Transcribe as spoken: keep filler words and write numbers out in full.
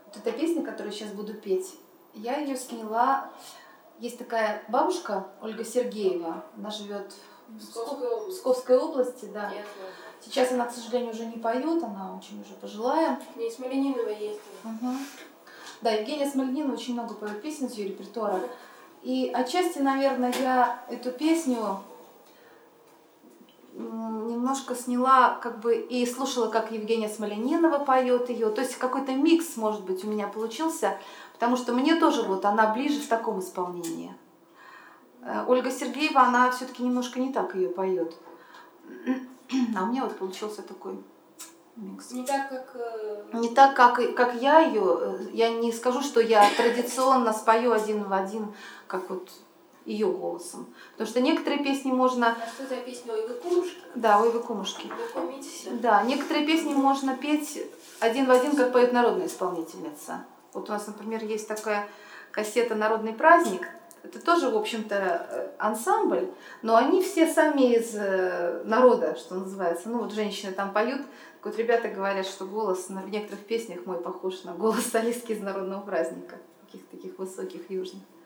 Вот эта песня, которую я сейчас буду петь, я ее сняла. Есть такая бабушка Ольга Сергеева, она живет в Псковской области, Псковской области, да. Сейчас она, к сожалению, уже не поет, она очень уже пожилая. Не, Смольянинова есть. Угу. Да, Евгения Смольянинова очень много поет песен из ее репертуара. И отчасти, наверное, я эту песню немножко сняла, как бы, и слушала, как Евгения Смольянинова поет ее. То есть какой-то микс, может быть, у меня получился, потому что мне тоже вот она ближе в таком исполнении. Ольга Сергеева, она все-таки немножко не так ее поет. А у меня вот получился такой микс. Не так, как... Не так, как, как я ее. Я не скажу, что я традиционно спою один в один, как вот ее голосом. Потому что некоторые песни можно... А что за песня «Ой, вы кумушки»? Да, «Ой, вы кумушки». Вы помните? Да, некоторые песни можно петь один в один, как поет народная исполнительница. Вот у нас, например, есть такая кассета «Народный праздник». Это тоже, в общем-то, ансамбль, но они все сами из народа, что называется. Ну вот женщины там поют. Вот ребята говорят, что голос в некоторых песнях мой похож на голос солистки из народного праздника. Каких-то таких высоких южных.